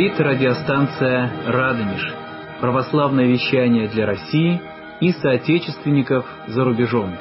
говорит радиостанция «Радонеж». Православное вещание для России и соотечественников за рубежом.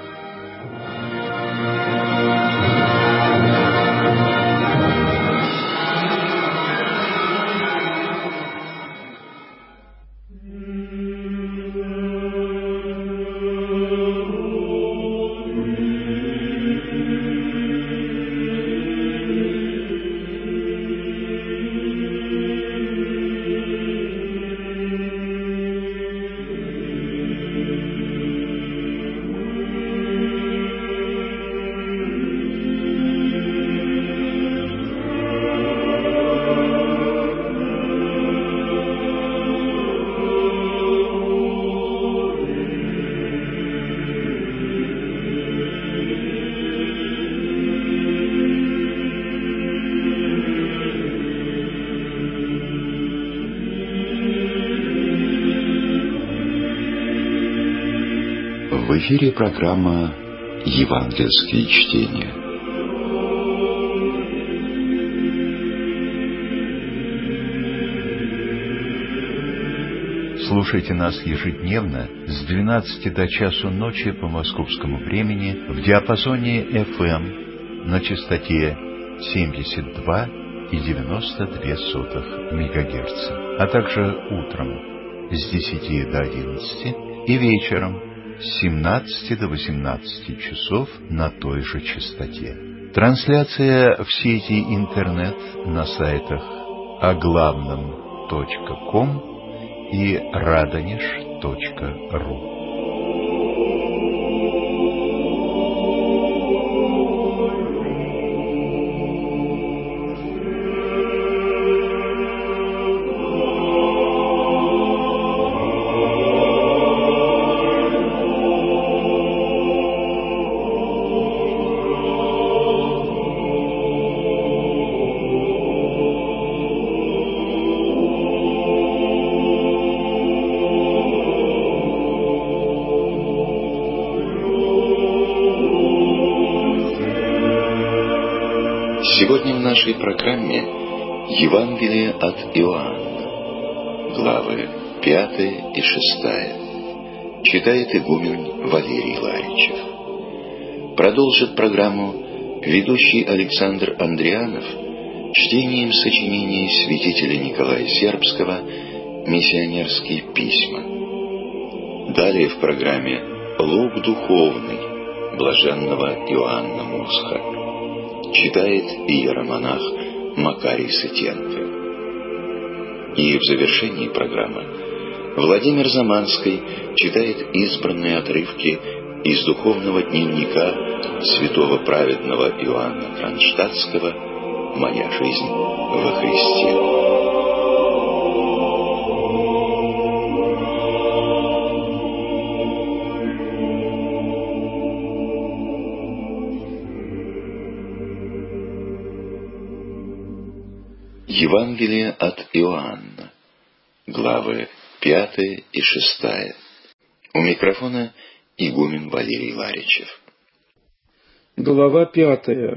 В эфире программа «Евангельские чтения». Слушайте нас ежедневно с 12 до часу ночи по московскому времени в диапазоне FM на частоте 72,92 МГц, а также утром с 10 до 11 и вечером с 17 до 18 часов на той же частоте. Трансляция в сети интернет на сайтах оглавном.ком и radonеж.ру. Сегодня в нашей программе Евангелие от Иоанна, главы 5 и 6. Читает игумен Валерий Ларичев. Продолжит программу ведущий Александр Андрианов чтением сочинений святителя Николая Сербского «Миссионерские письма». Далее в программе «Лук духовный» блаженного Иоанна Мосха. Читает иеромонах Макарий Сытенко. И в завершении программы Владимир Заманский читает избранные отрывки из духовного дневника святого праведного Иоанна Кронштадтского «Моя жизнь во Христе». Евангелие от Иоанна, главы 5 и 6. У микрофона игумен Валерий Ларичев. Глава 5.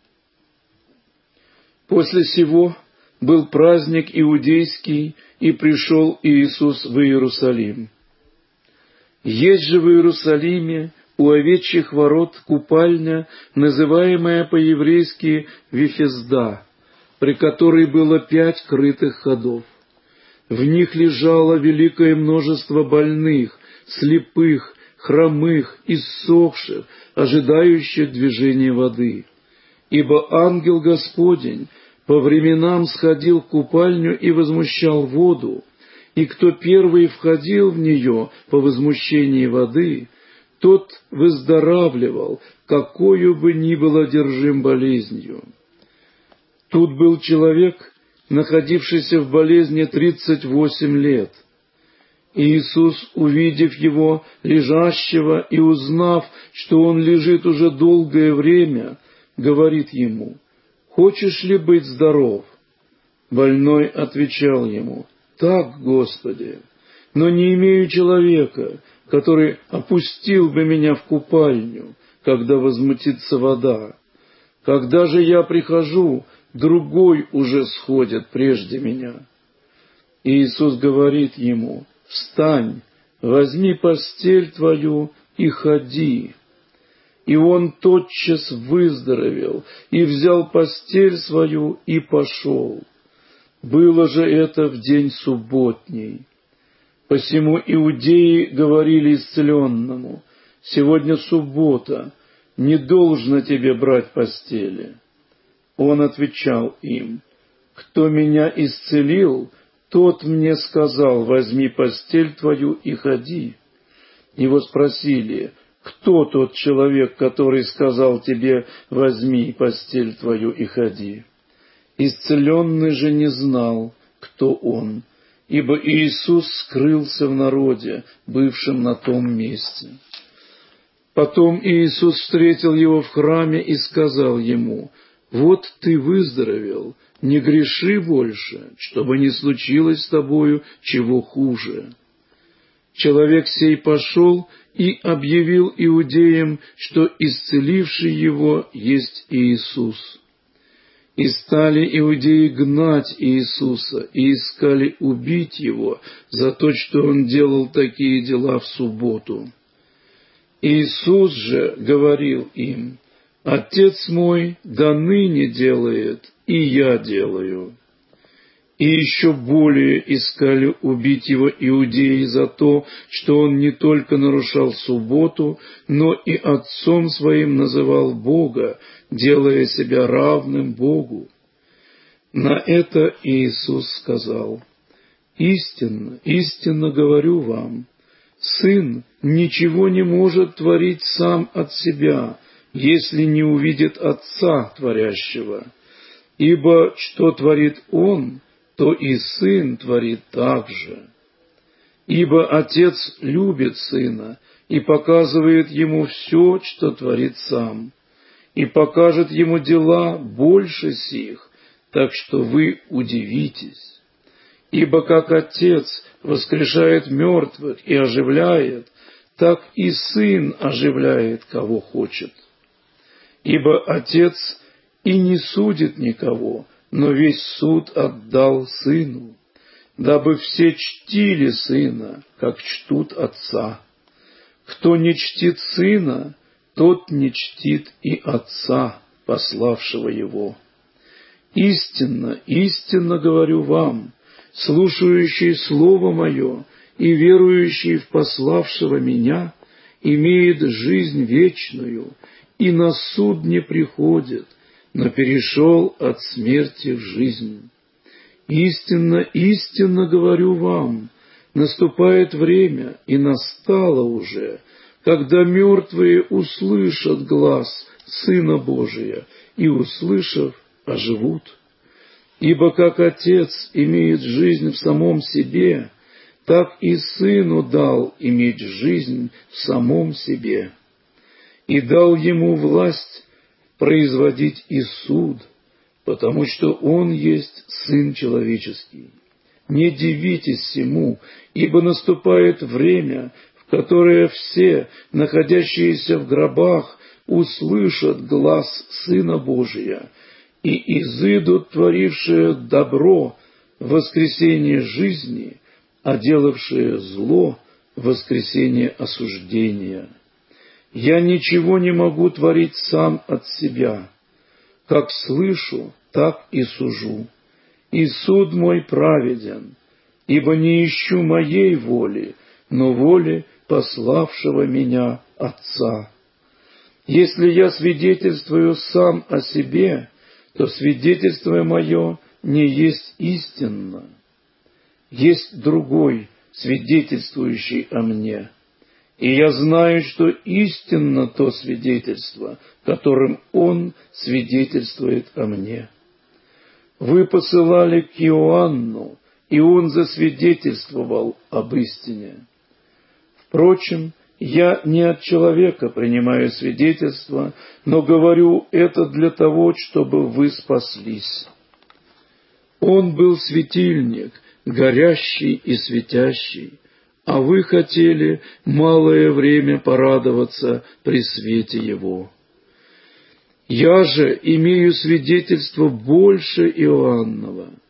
После сего был праздник иудейский, и пришел Иисус в Иерусалим. Есть же в Иерусалиме у овечьих ворот купальня, называемая по-еврейски Вифезда, при которой было 5 крытых ходов. В них лежало великое множество больных, слепых, хромых, иссохших, ожидающих движения воды. Ибо ангел Господень по временам сходил в купальню и возмущал воду, и кто первый входил в нее по возмущении воды, тот выздоравливал, какою бы ни был одержим болезнью. Тут был человек, находившийся в болезни 38 лет. Иисус, увидев его лежащего и узнав, что он лежит уже долгое время, говорит ему: «Хочешь ли быть здоров?» Больной отвечал ему: «Так, Господи, но не имею человека, который опустил бы меня в купальню, когда возмутится вода. Когда же я прихожу, другой уже сходит прежде меня». И Иисус говорит ему: «Встань, возьми постель твою и ходи». И он тотчас выздоровел, и взял постель свою, и пошел. Было же это в день субботний. Посему иудеи говорили исцеленному: «Сегодня суббота, не должно тебе брать постели». Он отвечал им: «Кто меня исцелил, тот мне сказал: возьми постель твою и ходи». Его спросили: «Кто тот человек, который сказал тебе: возьми постель твою и ходи?» Исцеленный же не знал, кто он, ибо Иисус скрылся в народе, бывшем на том месте. Потом Иисус встретил его в храме и сказал ему: «Вот ты выздоровел, не греши больше, чтобы не случилось с тобою чего хуже». Человек сей пошел и объявил иудеям, что исцеливший его есть Иисус. И стали иудеи гнать Иисуса и искали убить его за то, что он делал такие дела в субботу. Иисус же говорил им: «Отец мой до ныне делает, и я делаю». И еще более искали убить его иудеи за то, что он не только нарушал субботу, но и отцом своим называл Бога, делая себя равным Богу. На это Иисус сказал: «Истинно, истинно говорю вам, Сын ничего не может творить сам от себя, если не увидит Отца творящего. Ибо что творит Он, то и Сын творит так же. Ибо Отец любит Сына и показывает Ему все, что творит Сам, и покажет Ему дела больше сих, так что вы удивитесь. Ибо как Отец воскрешает мертвых и оживляет, так и Сын оживляет, кого хочет. Ибо Отец и не судит никого, но весь суд отдал Сыну, дабы все чтили Сына, как чтут Отца. Кто не чтит Сына, тот не чтит и Отца, пославшего Его. Истинно, истинно говорю вам, слушающий Слово Мое и верующий в пославшего Меня имеет жизнь вечную, и на суд не приходит, но перешел от смерти в жизнь. Истинно, истинно говорю вам, наступает время, и настало уже, когда мертвые услышат глас Сына Божия, и, услышав, оживут. Ибо как Отец имеет жизнь в самом себе, так и Сыну дал иметь жизнь в самом себе, и дал Ему власть производить и суд, потому что Он есть Сын Человеческий. Не дивитесь сему, ибо наступает время, в которое все, находящиеся в гробах, услышат глас Сына Божия, и изыдут творившие добро в воскресение жизни, а делавшие зло в воскресение осуждения. Я ничего не могу творить сам от себя. Как слышу, так и сужу. И суд мой праведен, ибо не ищу моей воли, но воли пославшего меня Отца. Если я свидетельствую сам о себе, то свидетельство мое не есть истинно. Есть другой, свидетельствующий о мне. И я знаю, что истинно то свидетельство, которым Он свидетельствует о мне. Вы посылали к Иоанну, и он засвидетельствовал об истине. Впрочем, я не от человека принимаю свидетельство, но говорю это для того, чтобы вы спаслись. Он был светильник, горящий и светящий, а вы хотели малое время порадоваться при свете его. Я же имею свидетельство больше Иоаннова,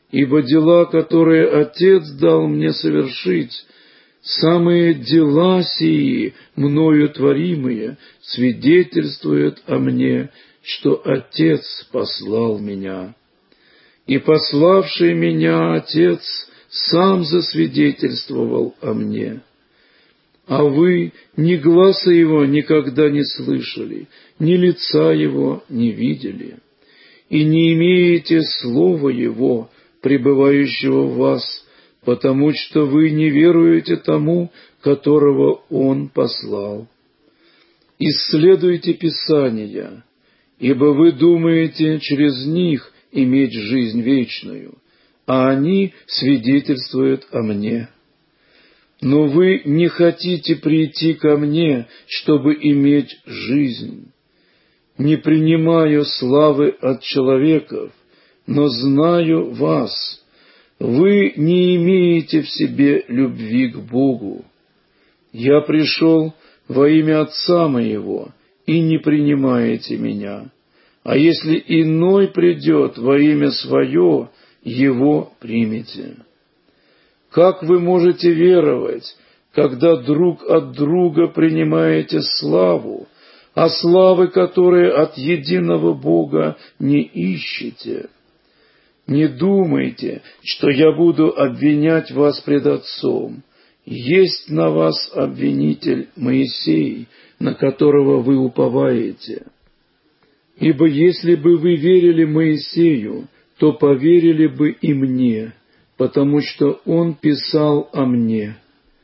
ибо дела, которые Отец дал мне совершить, самые дела сии, мною творимые, свидетельствуют о мне, что Отец послал меня. И пославший меня Отец сам засвидетельствовал о мне. А вы ни гласа Его никогда не слышали, ни лица Его не видели, и не имеете слова Его, пребывающего в вас, потому что вы не веруете тому, которого Он послал. Исследуйте Писания, ибо вы думаете через них иметь жизнь вечную, а они свидетельствуют о мне. Но вы не хотите прийти ко мне, чтобы иметь жизнь. Не принимаю славы от человеков, но знаю вас. Вы не имеете в себе любви к Богу. Я пришел во имя Отца моего, и не принимаете меня. А если иной придет во имя свое, его примите. Как вы можете веровать, когда друг от друга принимаете славу, а славы, которые от единого Бога, не ищете? Не думайте, что я буду обвинять вас пред Отцом. Есть на вас обвинитель Моисей, на которого вы уповаете. Ибо если бы вы верили Моисею, то поверили бы и мне, потому что он писал о мне.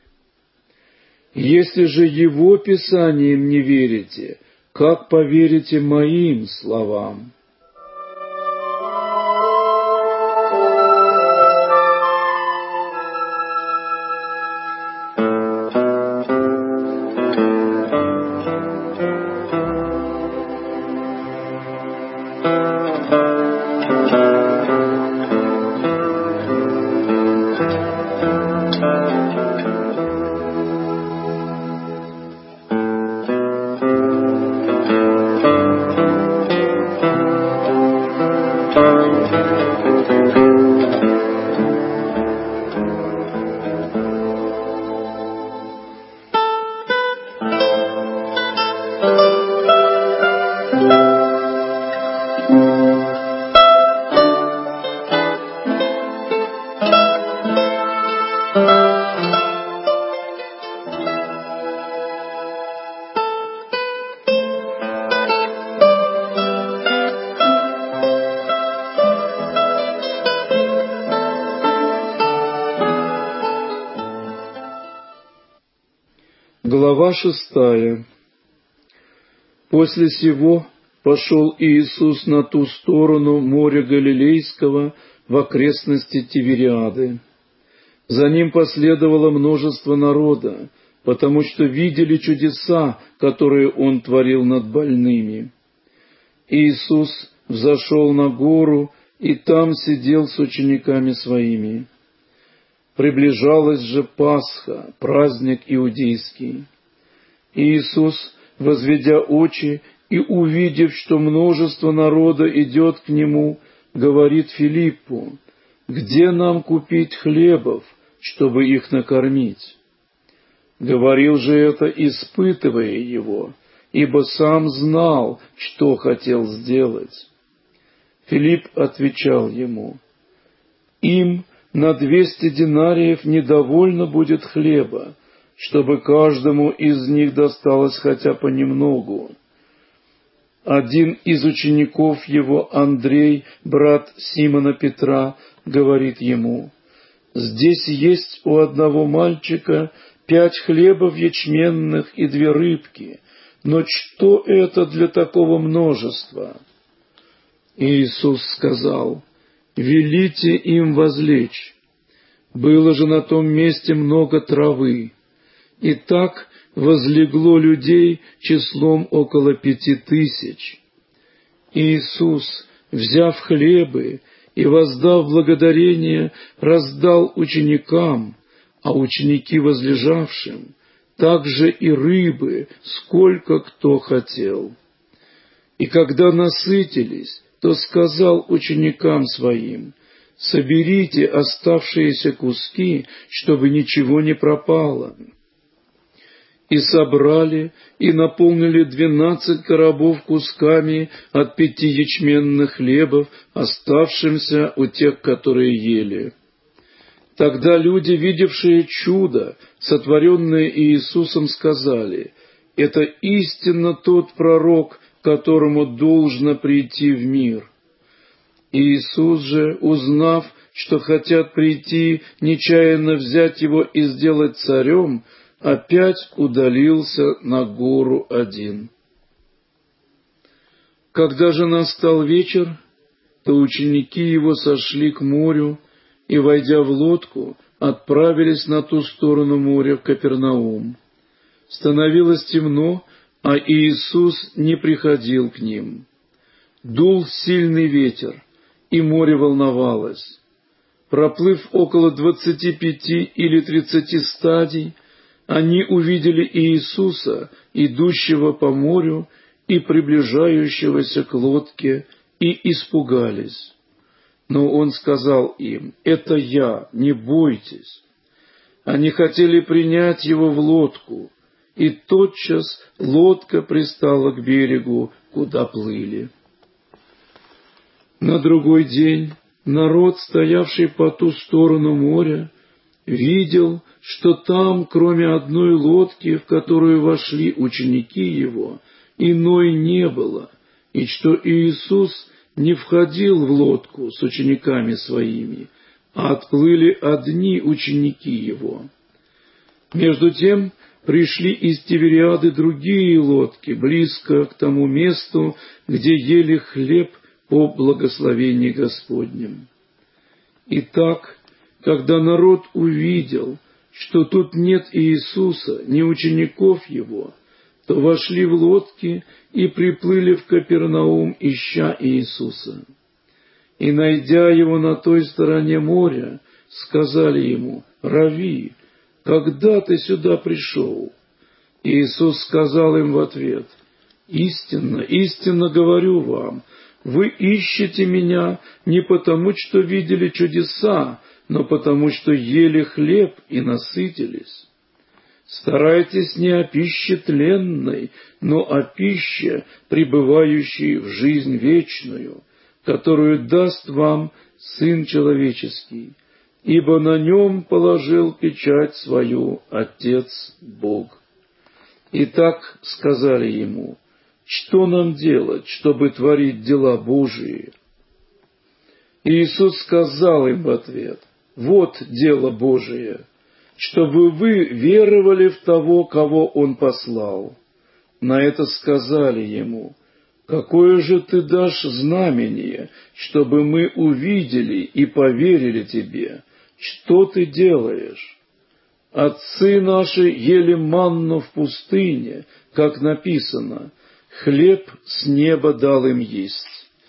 Если же его писаниям не верите, как поверите моим словам? Глава 6. После сего пошел Иисус на ту сторону моря Галилейского в окрестности Тивериады. За ним последовало множество народа, потому что видели чудеса, которые он творил над больными. Иисус взошел на гору и там сидел с учениками своими. Приближалась же Пасха, праздник иудейский. Иисус, возведя очи и увидев, что множество народа идет к Нему, говорит Филиппу: «Где нам купить хлебов, чтобы их накормить?» Говорил же это, испытывая Его, ибо сам знал, что хотел сделать. Филипп отвечал Ему: «Им на 200 динариев недовольно будет хлеба, чтобы каждому из них досталось хотя понемногу». Один из учеников его, Андрей, брат Симона Петра, говорит ему: «Здесь есть у одного мальчика 5 хлебов ячменных и 2 рыбки, но что это для такого множества?» Иисус сказал: «Велите им возлечь». Было же на том месте много травы. И так возлегло людей числом около 5000. Иисус, взяв хлебы и воздав благодарение, раздал ученикам, а ученики возлежавшим, также и рыбы, сколько кто хотел. И когда насытились, то сказал ученикам своим: соберите оставшиеся куски, чтобы ничего не пропало». И собрали, и наполнили 12 коробов кусками от 5 ячменных хлебов, оставшимся у тех, которые ели. Тогда люди, видевшие чудо, сотворенное Иисусом, сказали: «Это истинно тот пророк, которому должно прийти в мир». Иисус же, узнав, что хотят прийти, нечаянно взять его и сделать царем, опять удалился на гору один. Когда же настал вечер, то ученики его сошли к морю и, войдя в лодку, отправились на ту сторону моря, в Капернаум. Становилось темно, а Иисус не приходил к ним. Дул сильный ветер, и море волновалось. Проплыв около 25 или 30 стадий, они увидели Иисуса, идущего по морю и приближающегося к лодке, и испугались. Но Он сказал им: «Это Я, не бойтесь». Они хотели принять Его в лодку, и тотчас лодка пристала к берегу, куда плыли. На другой день народ, стоявший по ту сторону моря, видел, что там, кроме одной лодки, в которую вошли ученики Его, иной не было, и что Иисус не входил в лодку с учениками Своими, а отплыли одни ученики Его. Между тем пришли из Тивериады другие лодки, близко к тому месту, где ели хлеб по благословении Господнем. Итак, когда народ увидел, что тут нет Иисуса, ни учеников Его, то вошли в лодки и приплыли в Капернаум, ища Иисуса. И, найдя Его на той стороне моря, сказали Ему: «Рави, когда ты сюда пришел?» Иисус сказал им в ответ: «Истинно, истинно говорю вам, вы ищете Меня не потому, что видели чудеса, но потому, что ели хлеб и насытились. Старайтесь не о пище тленной, но о пище, пребывающей в жизнь вечную, которую даст вам Сын Человеческий, ибо на Нем положил печать свою Отец Бог». Итак, сказали Ему: «Что нам делать, чтобы творить дела Божии?» Иисус сказал им в ответ: «Вот дело Божие, чтобы вы веровали в того, кого Он послал». На это сказали Ему: «Какое же Ты дашь знамение, чтобы мы увидели и поверили Тебе? Что Ты делаешь? Отцы наши ели манну в пустыне, как написано: хлеб с неба дал им есть».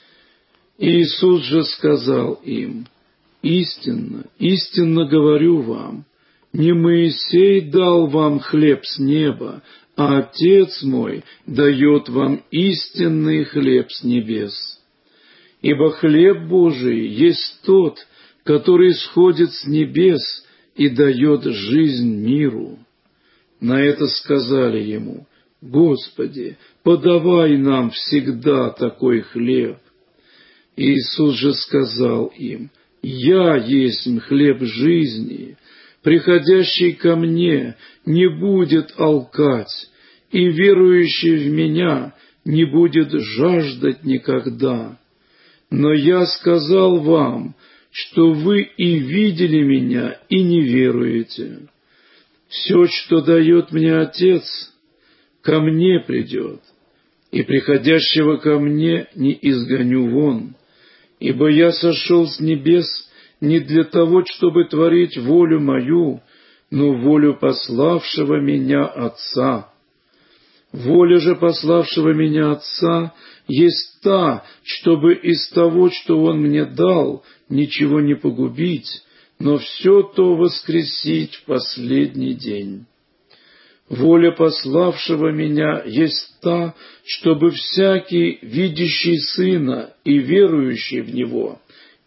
Иисус же сказал им: «Истинно, истинно говорю вам, не Моисей дал вам хлеб с неба, а Отец мой дает вам истинный хлеб с небес. Ибо хлеб Божий есть тот, который сходит с небес и дает жизнь миру». На это сказали Ему: «Господи, подавай нам всегда такой хлеб». Иисус же сказал им: «Я есть хлеб жизни, приходящий ко Мне не будет алкать, и верующий в Меня не будет жаждать никогда. Но Я сказал вам, что вы и видели Меня, и не веруете. Все, что дает Мне Отец, ко Мне придет, и приходящего ко Мне не изгоню вон. Ибо Я сошел с небес не для того, чтобы творить волю Мою, но волю пославшего Меня Отца. Воля же пославшего Меня Отца есть та, чтобы из того, что Он Мне дал, ничего не погубить, но все то воскресить в последний день. Воля пославшего Меня есть та, чтобы всякий, видящий Сына и верующий в Него,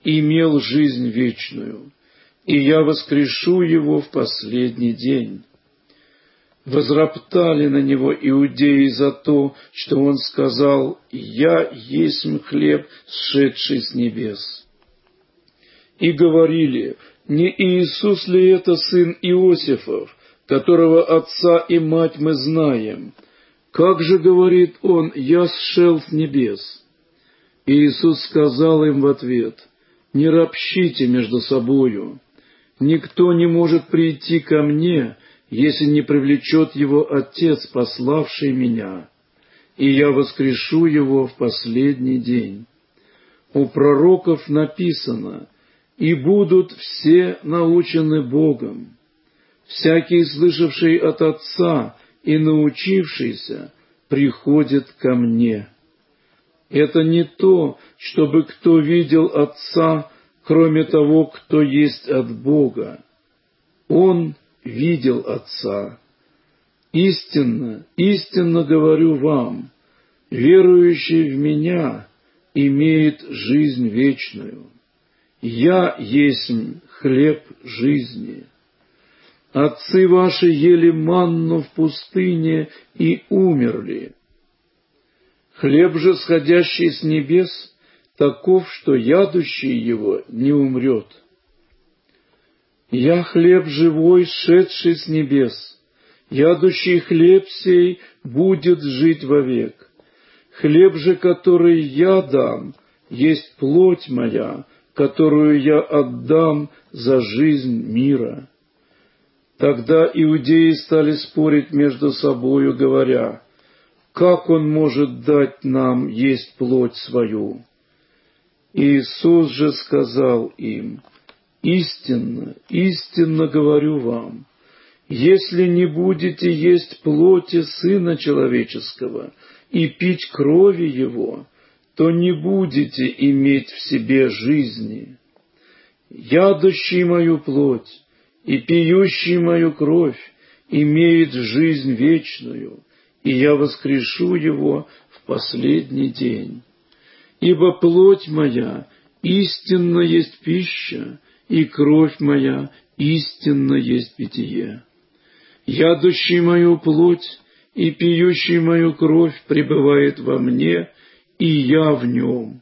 имел жизнь вечную, и я воскрешу его в последний день». Возроптали на него иудеи за то, что он сказал: «Я есть хлеб, сшедший с небес». И говорили: «Не Иисус ли это сын Иосифов, которого отца и мать мы знаем? Как же, говорит он, я сшел с небес?» И Иисус сказал им в ответ: «Не ропщите между собою. Никто не может прийти ко мне, если не привлечет его Отец, пославший меня, и я воскрешу его в последний день. У пророков написано: и будут все научены Богом. Всякий, слышавший от Отца и научившийся, приходит ко мне. Это не то, чтобы кто видел Отца, кроме того, кто есть от Бога. Он видел Отца. Истинно, истинно говорю вам, верующий в Меня имеет жизнь вечную. Я есть хлеб жизни. Отцы ваши ели манну в пустыне и умерли. Хлеб же, сходящий с небес, таков, что ядущий его не умрет. Я хлеб живой, сшедший с небес. Ядущий хлеб сей будет жить вовек. Хлеб же, который я дам, есть плоть моя, которую я отдам за жизнь мира». Тогда иудеи стали спорить между собою, говоря: «Как он может дать нам есть плоть свою?» Иисус же сказал им: «Истинно, истинно говорю вам, если не будете есть плоти Сына Человеческого и пить крови Его, то не будете иметь в себе жизни. Ядущий мою плоть и пьющий мою кровь имеет жизнь вечную, и я воскрешу его в последний день. Ибо плоть моя истинно есть пища, и кровь моя истинно есть питье. Ядущий мою плоть и пьющий мою кровь пребывает во мне, и я в нем.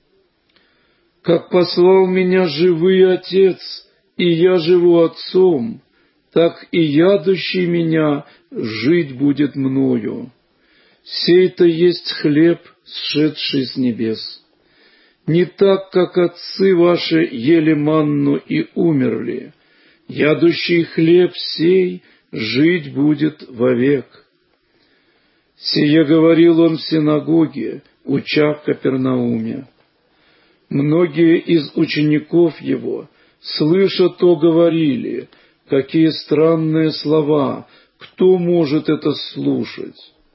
Как послал меня живый Отец, и я живу Отцом, так и ядущий меня жить будет мною. Сей-то есть хлеб, сшедший с небес. Не так, как отцы ваши ели манну и умерли. Ядущий хлеб сей жить будет вовек». Сие говорил он в синагоге, уча в Капернауме. Многие из учеников его, слыша то, говорили: «Какие странные слова! Кто может это слушать?»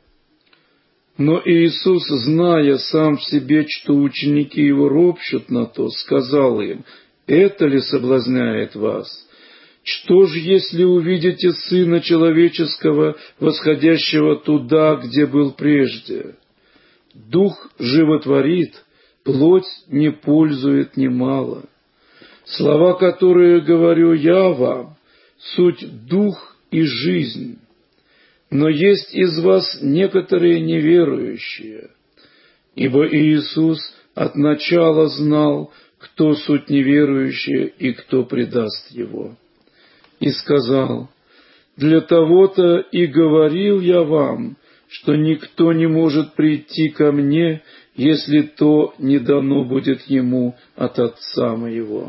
Но Иисус, зная сам в себе, что ученики его ропщут на то, сказал им: «Это ли соблазняет вас? Что ж, если увидите Сына Человеческого, восходящего туда, где был прежде? Дух животворит, плоть не пользует немало. Слова, которые говорю я вам, суть дух и жизнь. Но есть из вас некоторые неверующие». Ибо Иисус от начала знал, кто суть неверующие и кто предаст Его. И сказал: «Для того-то и говорил я вам, что никто не может прийти ко мне, если то не дано будет ему от Отца моего».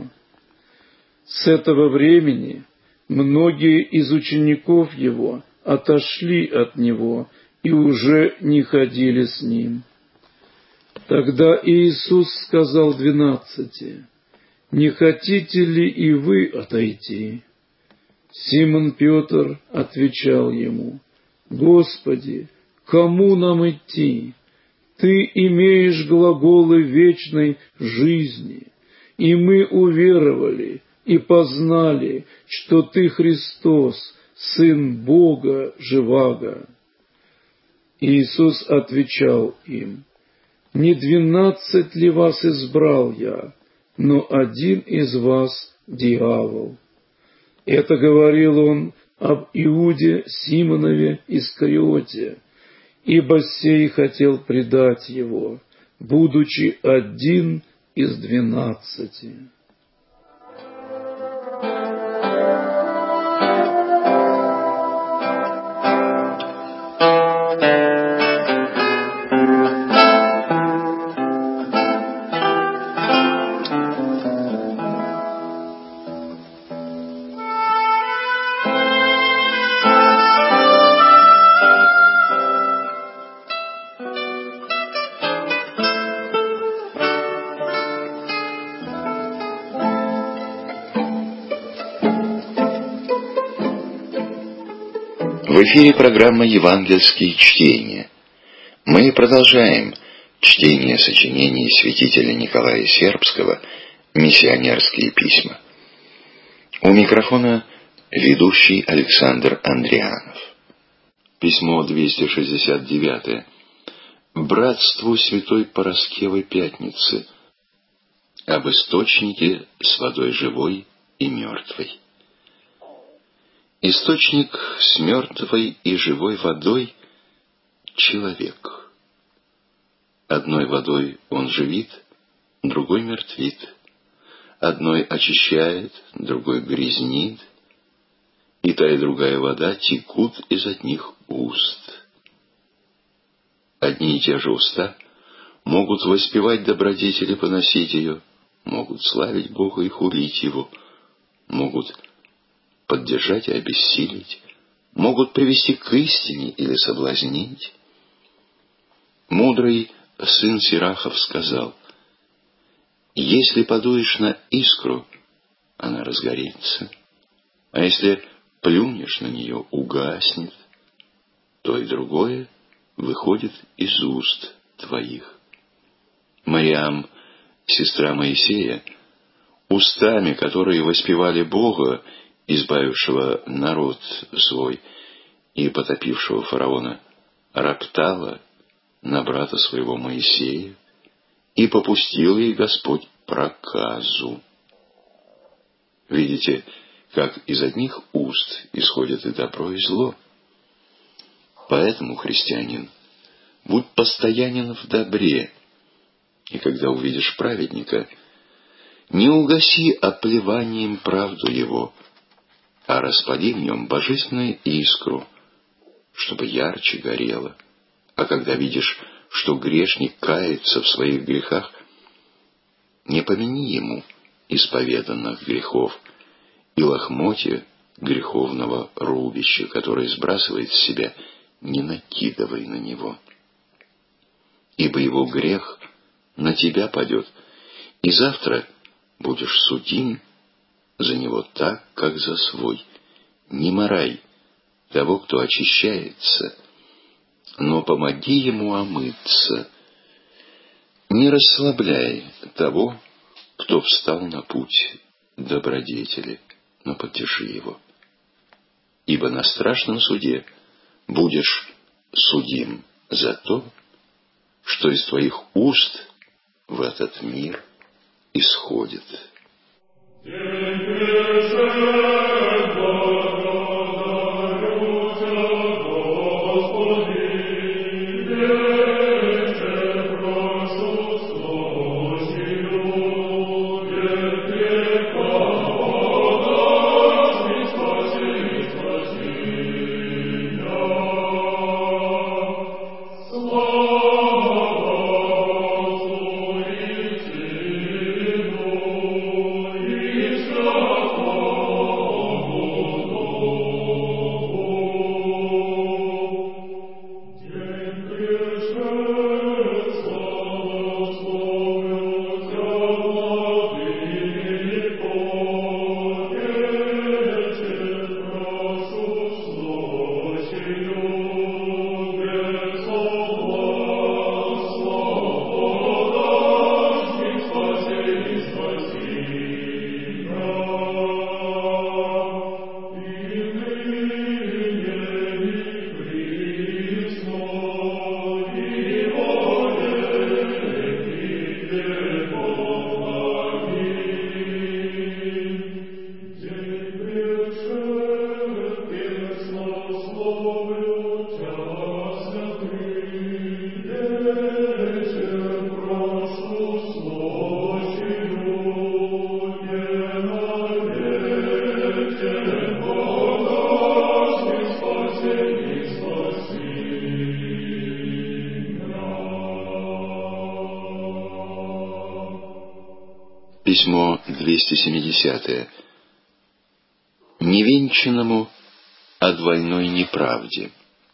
С этого времени многие из учеников его отошли от него и уже не ходили с ним. Тогда Иисус сказал 12: «Не хотите ли и вы отойти?» Симон Петр отвечал ему: «Господи, кому нам идти? Ты имеешь глаголы вечной жизни, и мы уверовали и познали, что Ты Христос, Сын Бога живаго». Иисус отвечал им: «Не 12 ли вас избрал я? но один из вас дьявол». Это говорил он об Иуде Симонове Искариоте, ибо сей хотел предать его, будучи один из 12. В эфире программа «Евангельские чтения». Мы продолжаем чтение сочинений святителя Николая Сербского «Миссионерские письма». У микрофона ведущий Александр Андрианов. Письмо 269. Братству Святой Параскевы Пятницы. Об источнике с водой живой и мертвой. Источник с мертвой и живой водой — человек. Одной водой он живит, другой мертвит. Одной очищает, другой грязнит. И та и другая вода текут из одних уст. Одни и те же уста могут воспевать добродетели, поносить ее, могут славить Бога и хулить Его, могут поддержать и обессилить, могут привести к истине или соблазнить. Мудрый сын Сирахов сказал: «Если подуешь на искру, она разгорится, а если плюнешь на нее, угаснет. То и другое выходит из уст твоих». Мариам, сестра Моисея, устами, которые воспевали Бога, избавившего народ свой и потопившего фараона, роптала на брата своего Моисея, и попустил ей Господь проказу. Видите, как из одних уст исходит и добро, и зло. Поэтому, христианин, будь постоянен в добре, и когда увидишь праведника, не угаси оплеванием правду его, а распали в нем божественную искру, чтобы ярче горело. А когда видишь, что грешник кается в своих грехах, не помяни ему исповеданных грехов и лохмотья греховного рубища, которое сбрасывает с себя, не накидывай на него. Ибо его грех на тебя падет, и завтра будешь судим за него так, как за свой. Не марай того, кто очищается, но помоги ему омыться. Не расслабляй того, кто встал на путь добродетели, но поддержи его. Ибо на страшном суде будешь судим за то, что из твоих уст в этот мир исходит. Письмо 270. Невенчанному о двойной неправде.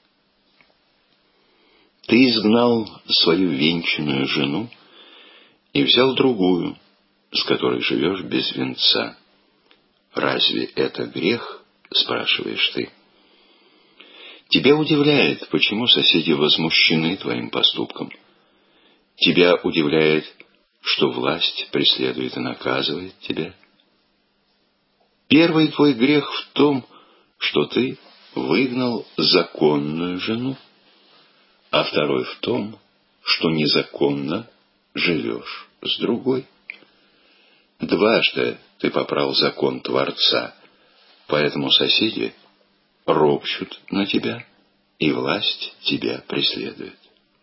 Ты изгнал свою венчанную жену и взял другую, с которой живешь без венца. Разве это грех, спрашиваешь ты? Тебя удивляет, почему соседи возмущены твоим поступком. Тебя удивляет, что власть преследует и наказывает тебя. Первый твой грех в том, что ты выгнал законную жену, а второй в том, что незаконно живешь с другой. Дважды ты попрал закон Творца, поэтому соседи ропщут на тебя, и власть тебя преследует.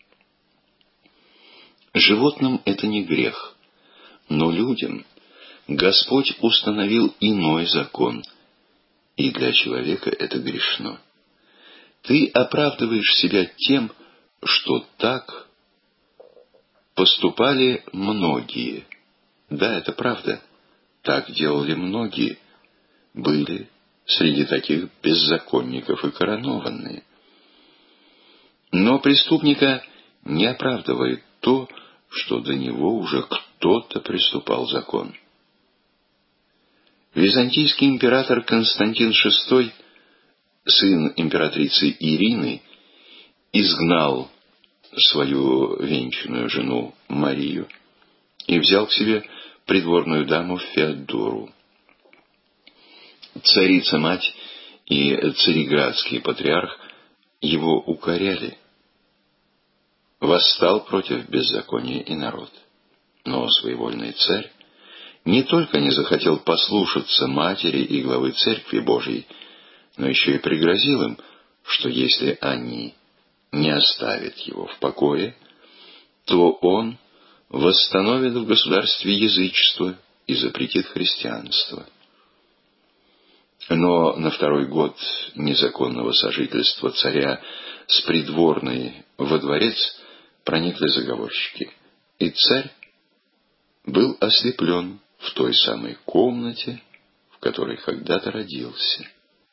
Животным это не грех, но людям Господь установил иной закон, и для человека это грешно. Ты оправдываешь себя тем, что так поступали многие. Да, это правда, так делали многие. Были среди таких беззаконников и коронованные. Но преступника не оправдывает то, что до него уже кто-то приступал закон. Византийский император Константин VI, сын императрицы Ирины, изгнал свою венчанную жену Марию и взял к себе придворную даму Феодору. Царица-мать и цареградский патриарх его укоряли. Восстал против беззакония и народ. Но своевольный царь не только не захотел послушаться матери и главы Церкви Божией, но еще и пригрозил им, что если они не оставят его в покое, то он восстановит в государстве язычество и запретит христианство. Но на второй год незаконного сожительства царя с придворной во дворец проникли заговорщики, и царь был ослеплен в той самой комнате, в которой когда-то родился.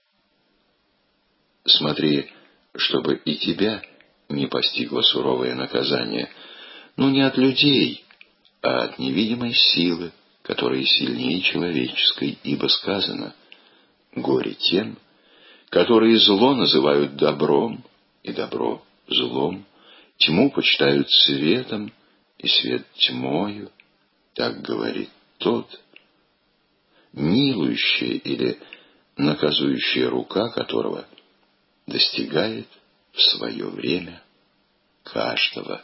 Смотри, чтобы и тебя не постигло суровое наказание, но не от людей, а от невидимой силы, которая сильнее человеческой, ибо сказано: «Горе тем, которые зло называют добром, и добро злом, тьму почитают светом, и свет тьмою». Так говорит тот, милующая или наказующая рука которого достигает в свое время каждого.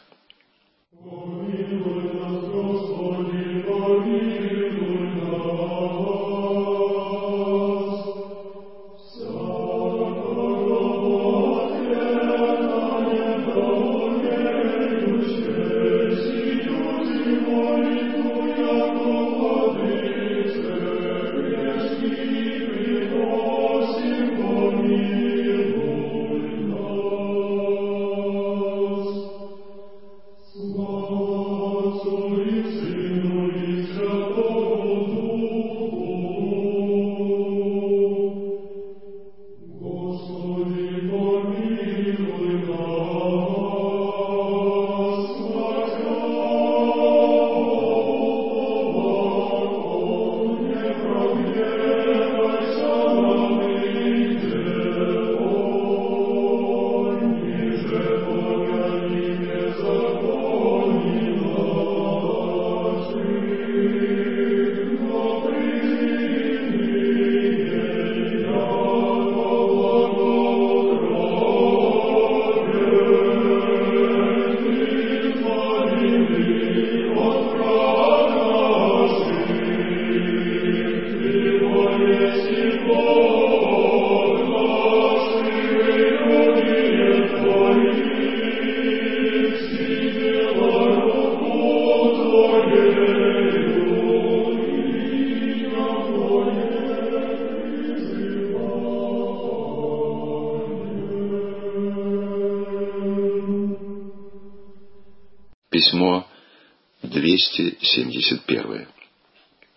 Письмо 271.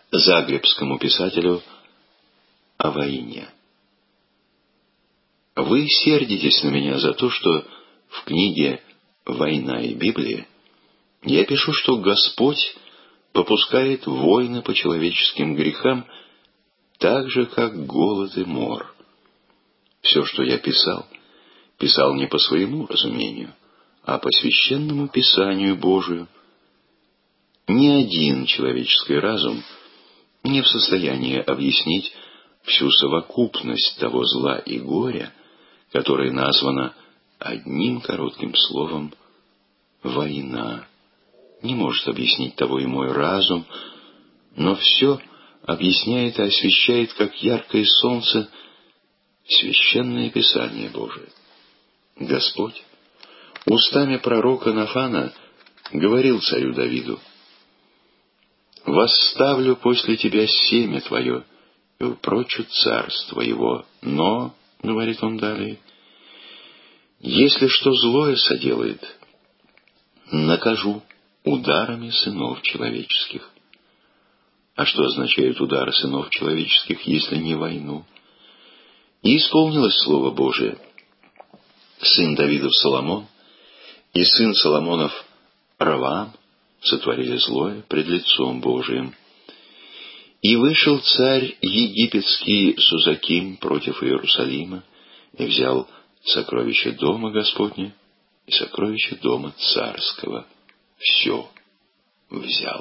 загребскому писателю о войне. Вы сердитесь на меня за то, что в книге «Война и Библия» я пишу, что Господь попускает войны по человеческим грехам так же, как голод и мор. Все, что я писал не по своему разумению, а по священному Писанию Божию. Ни один человеческий разум не в состоянии объяснить всю совокупность того зла и горя, которое названо одним коротким словом «война». Не может объяснить того и мой разум, но все объясняет и освещает, как яркое солнце, священное Писание Божие. Господь устами пророка Нафана говорил царю Давиду: «Восставлю после тебя семя твое, и упрочу царство его. Но, — говорит он далее, — если что злое соделает, накажу ударами сынов человеческих». А что означают удары сынов человеческих, если не войну? И исполнилось Слово Божие. Сын Давидов Соломон и сын Соломонов Раваам сотворили злое пред лицом Божиим. И вышел царь египетский Сузаким против Иерусалима и взял сокровища дома Господня и сокровища дома царского. Все взял.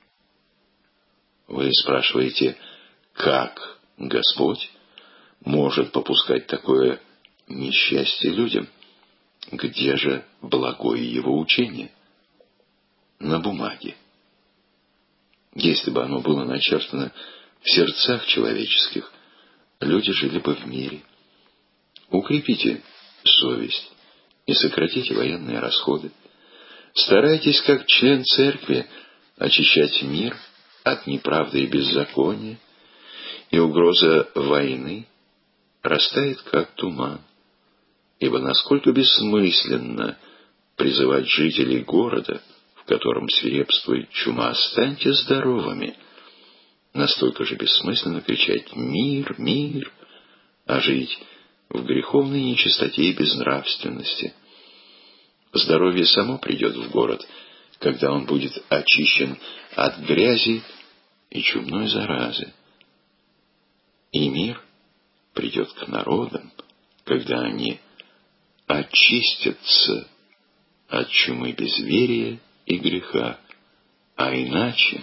Вы спрашиваете, как Господь может попускать такое несчастье людям? Где же благое его учение? На бумаге. Если бы оно было начертано в сердцах человеческих, люди жили бы в мире. Укрепите совесть и сократите военные расходы. Старайтесь, как член церкви, очищать мир от неправды и беззакония, и угроза войны растает, как туман. Ибо насколько бессмысленно призывать жителей города, в котором свирепствует чума: «Станьте здоровыми», настолько же бессмысленно кричать «Мир, мир», а жить в греховной нечистоте и безнравственности. Здоровье само придет в город, когда он будет очищен от грязи и чумной заразы. И мир придет к народам, когда они очистятся от чумы безверия и греха. А иначе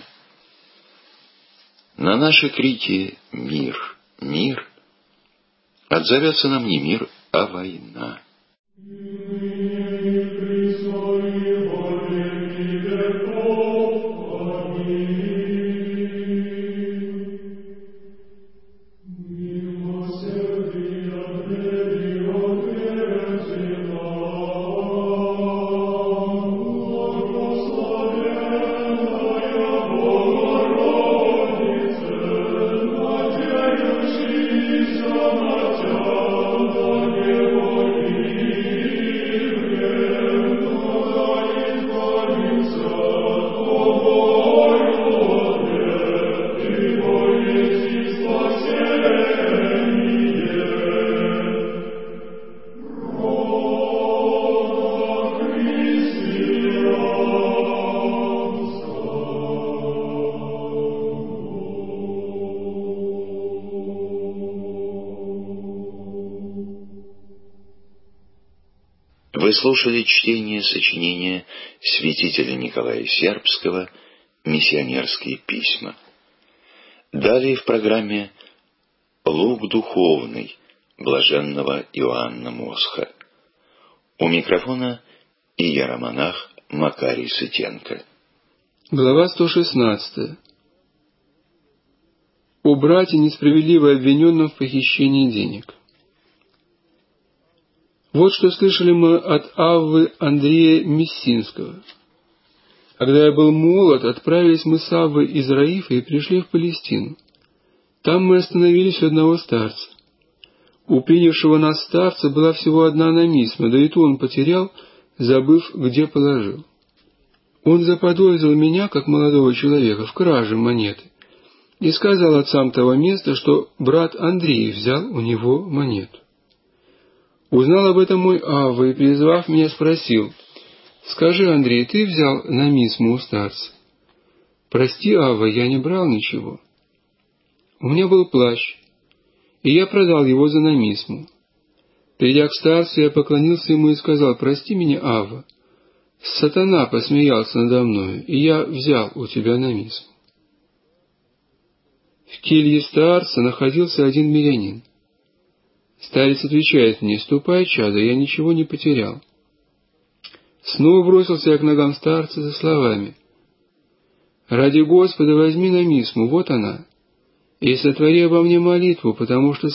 на наши крики «Мир, мир» отзовется нам не мир, а война. Вы слушали чтение сочинения святителя Николая Сербского «Миссионерские письма». Далее в программе «Лук духовный» блаженного Иоанна Мосха. У микрофона иеромонах Макарий Сытенко. Глава 116. О брате, несправедливо обвиненном в похищении денег. Вот что слышали мы от Аввы Андрея Мессинского. Когда я был молод, отправились мы с Аввой из Раифа и пришли в Палестину. Там мы остановились у одного старца. У принявшего нас старца была всего одна аномисма, да и ту он потерял, забыв, где положил. Он заподозрил меня, как молодого человека, в краже монеты. и сказал отцам того места, что брат Андрей взял у него монету. Узнал об этом мой Авва и, призвав меня, спросил: «Скажи, Андрей, ты взял намисму у старца?» «Прости, Авва, я не брал ничего. У меня был плащ, и я продал его за намисму. Придя к старцу, я поклонился ему и сказал: прости меня, Авва, сатана посмеялся надо мною, и я взял у тебя намисму». В келье старца находился один мирянин. Старец отвечает мне: «Ступай, чадо, я ничего не потерял». Снова бросился я к ногам старца со словами: «Ради Господа возьми намисму, вот она, и сотвори обо мне молитву, потому что